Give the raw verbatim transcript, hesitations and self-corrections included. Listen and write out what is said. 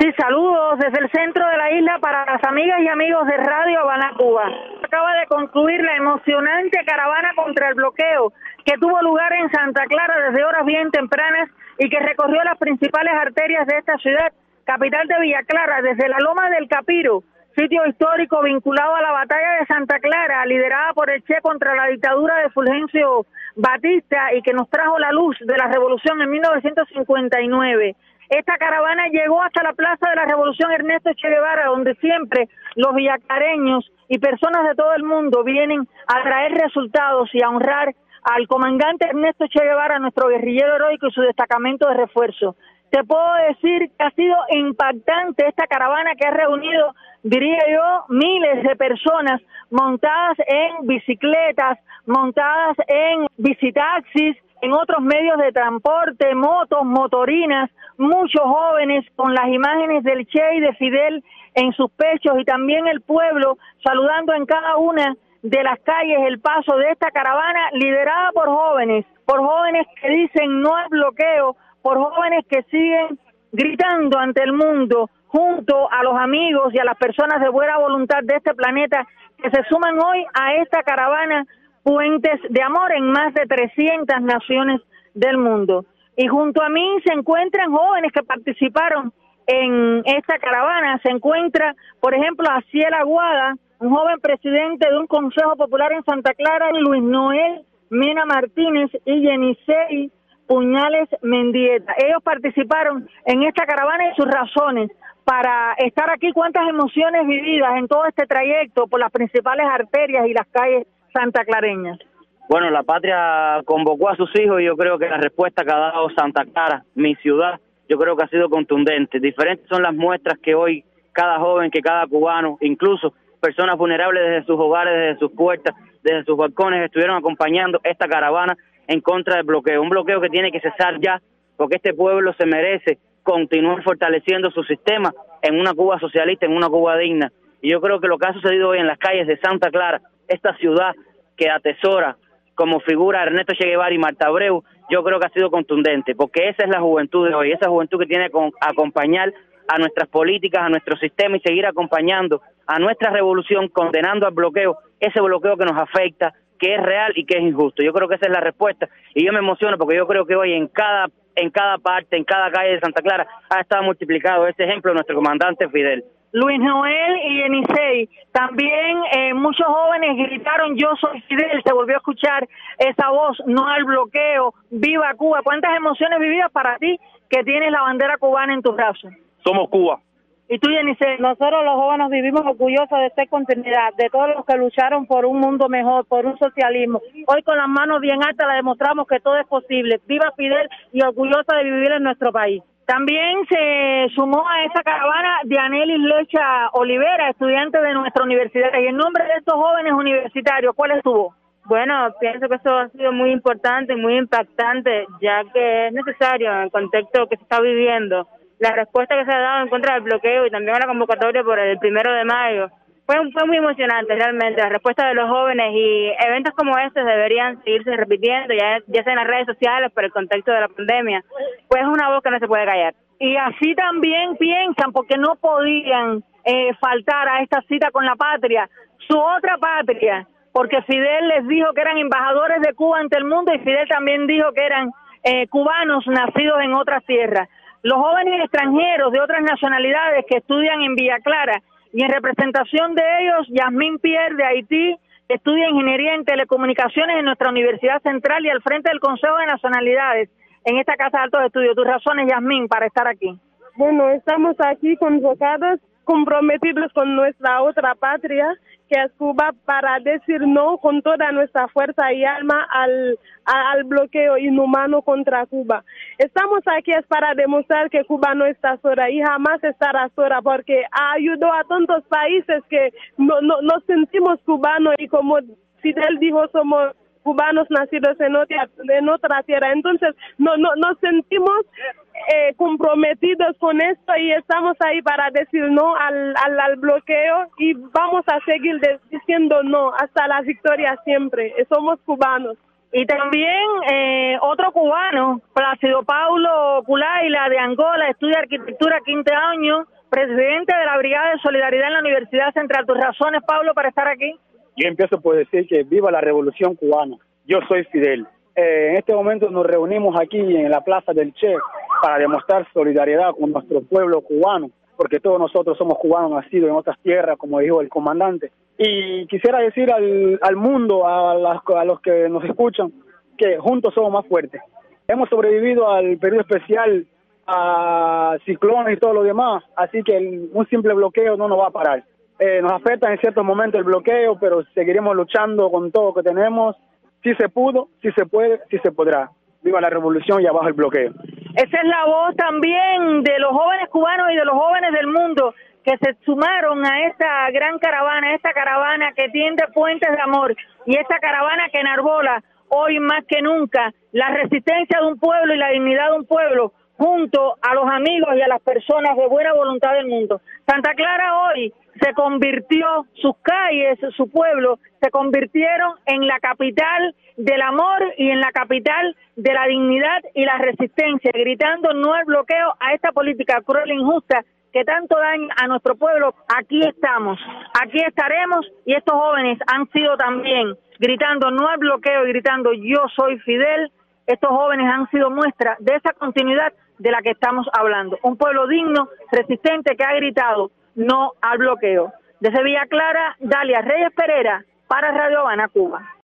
Sí, saludos desde el centro de la isla para las amigas y amigos de Radio Habana, Cuba. Acaba de concluir la emocionante caravana contra el bloqueo que tuvo lugar en Santa Clara desde horas bien tempranas y que recorrió las principales arterias de esta ciudad, capital de Villa Clara, desde la Loma del Capiro, sitio histórico vinculado a la batalla de Santa Clara, liderada por el Che contra la dictadura de Fulgencio Batista y que nos trajo la luz de la revolución en mil novecientos cincuenta y nueve. Esta caravana llegó hasta la Plaza de la Revolución Ernesto Che Guevara, donde siempre los villacareños y personas de todo el mundo vienen a traer resultados y a honrar al comandante Ernesto Che Guevara, nuestro guerrillero heroico y su destacamento de refuerzo. Te puedo decir que ha sido impactante esta caravana que ha reunido, diría yo, miles de personas montadas en bicicletas, montadas en bicitaxis, en otros medios de transporte, motos, motorinas, muchos jóvenes con las imágenes del Che y de Fidel en sus pechos y también el pueblo saludando en cada una de las calles el paso de esta caravana liderada por jóvenes, por jóvenes que dicen no al bloqueo, por jóvenes que siguen gritando ante el mundo junto a los amigos y a las personas de buena voluntad de este planeta que se suman hoy a esta caravana Puentes de Amor en más de trescientas naciones del mundo. Y junto a mí se encuentran jóvenes que participaron en esta caravana. Se encuentra, por ejemplo, Aciel Aguada, un joven presidente de un Consejo Popular en Santa Clara, Luis Noel Mena Martínez y Yenisei Puñales Mendieta. Ellos participaron en esta caravana y sus razones para estar aquí. Cuántas emociones vividas en todo este trayecto por las principales arterias y las calles santaclareñas. Bueno, la patria convocó a sus hijos y yo creo que la respuesta que ha dado Santa Clara, mi ciudad, yo creo que ha sido contundente. Diferentes son las muestras que hoy cada joven, que cada cubano, incluso personas vulnerables desde sus hogares, desde sus puertas, desde sus balcones, estuvieron acompañando esta caravana en contra del bloqueo. Un bloqueo que tiene que cesar ya, porque este pueblo se merece continuar fortaleciendo su sistema en una Cuba socialista, en una Cuba digna. Y yo creo que lo que ha sucedido hoy en las calles de Santa Clara, esta ciudad que atesora como figura Ernesto Che Guevara y Marta Abreu, yo creo que ha sido contundente, porque esa es la juventud de hoy, esa juventud que tiene que acompañar a nuestras políticas, a nuestro sistema y seguir acompañando a nuestra revolución, condenando al bloqueo, ese bloqueo que nos afecta, que es real y que es injusto. Yo creo que esa es la respuesta y yo me emociono porque yo creo que hoy en cada en cada parte, en cada calle de Santa Clara ha estado multiplicado ese ejemplo de nuestro comandante Fidel. Luis Noel y Yenisei, también eh, muchos jóvenes gritaron yo soy Fidel, se volvió a escuchar esa voz, no al bloqueo, viva Cuba. ¿Cuántas emociones vividas para ti que tienes la bandera cubana en tus brazos? Somos Cuba. ¿Y tú, Yenisei? Nosotros los jóvenes vivimos orgullosos de esta continuidad, de todos los que lucharon por un mundo mejor, por un socialismo. Hoy con las manos bien altas le demostramos que todo es posible. Viva Fidel y orgullosa de vivir en nuestro país. También se sumó a esa caravana Dianelis Lecha Olivera, estudiante de nuestra universidad. Y en nombre de estos jóvenes universitarios, ¿cuál es tu voz? Bueno, pienso que eso ha sido muy importante, muy impactante, ya que es necesario en el contexto que se está viviendo. La respuesta que se ha dado en contra del bloqueo y también a la convocatoria por el primero de mayo fue, fue muy emocionante realmente. La respuesta de los jóvenes y eventos como estos deberían seguirse repitiendo, ya, ya sea en las redes sociales por el contexto de la pandemia. Pues es una voz que no se puede callar. Y así también piensan, porque no podían eh, faltar a esta cita con la patria, su otra patria, porque Fidel les dijo que eran embajadores de Cuba ante el mundo y Fidel también dijo que eran eh, cubanos nacidos en otras tierras. Los jóvenes extranjeros de otras nacionalidades que estudian en Villa Clara y en representación de ellos, Yasmín Pierre de Haití, estudia Ingeniería en Telecomunicaciones en nuestra Universidad Central y al frente del Consejo de Nacionalidades en esta Casa de Altos Estudios. Tus razones, Yasmín, para estar aquí. Bueno, estamos aquí convocados, comprometidos con nuestra otra patria, que es Cuba, para decir no con toda nuestra fuerza y alma al, al bloqueo inhumano contra Cuba. Estamos aquí es para demostrar que Cuba no está sola y jamás estará sola, porque ayudó a tantos países que no, no, nos sentimos cubanos y como Fidel dijo, somos cubanos nacidos en otra, en otra tierra. Entonces, no, no, nos sentimos eh, comprometidos con esto y estamos ahí para decir no al, al, al bloqueo y vamos a seguir de, diciendo no hasta la victoria siempre. Somos cubanos. Y también eh, otro cubano, Plácido Paulo Culaila de Angola, estudia arquitectura quinto año, presidente de la Brigada de Solidaridad en la Universidad Central. ¿Tus razones, Pablo, para estar aquí? Yo empiezo por decir que viva la Revolución Cubana. Yo soy Fidel. Eh, en este momento nos reunimos aquí en la Plaza del Che para demostrar solidaridad con nuestro pueblo cubano, porque todos nosotros somos cubanos nacidos en otras tierras, como dijo el comandante. Y quisiera decir al, al mundo, a, las, a los que nos escuchan, que juntos somos más fuertes. Hemos sobrevivido al periodo especial, a ciclones y todo lo demás, así que el, un simple bloqueo no nos va a parar. Eh, nos afecta en ciertos momentos el bloqueo, pero seguiremos luchando con todo lo que tenemos. Si se pudo, si se puede, si se podrá. Viva la revolución y abajo el bloqueo. Esa es la voz también de los jóvenes cubanos y de los jóvenes del mundo que se sumaron a esta gran caravana, esta caravana que tiende puentes de amor y esta caravana que enarbola hoy más que nunca la resistencia de un pueblo y la dignidad de un pueblo junto a los amigos y a las personas de buena voluntad del mundo. Santa Clara hoy se convirtió, sus calles, su pueblo, se convirtieron en la capital del amor y en la capital de la dignidad y la resistencia, gritando no al bloqueo, a esta política cruel e injusta que tanto daña a nuestro pueblo. Aquí estamos, aquí estaremos, y estos jóvenes han sido también gritando no al bloqueo y gritando yo soy Fidel. Estos jóvenes han sido muestra de esa continuidad de la que estamos hablando. Un pueblo digno, resistente, que ha gritado no al bloqueo. Desde Villa Clara, Dalia Reyes Pereira, para Radio Habana, Cuba.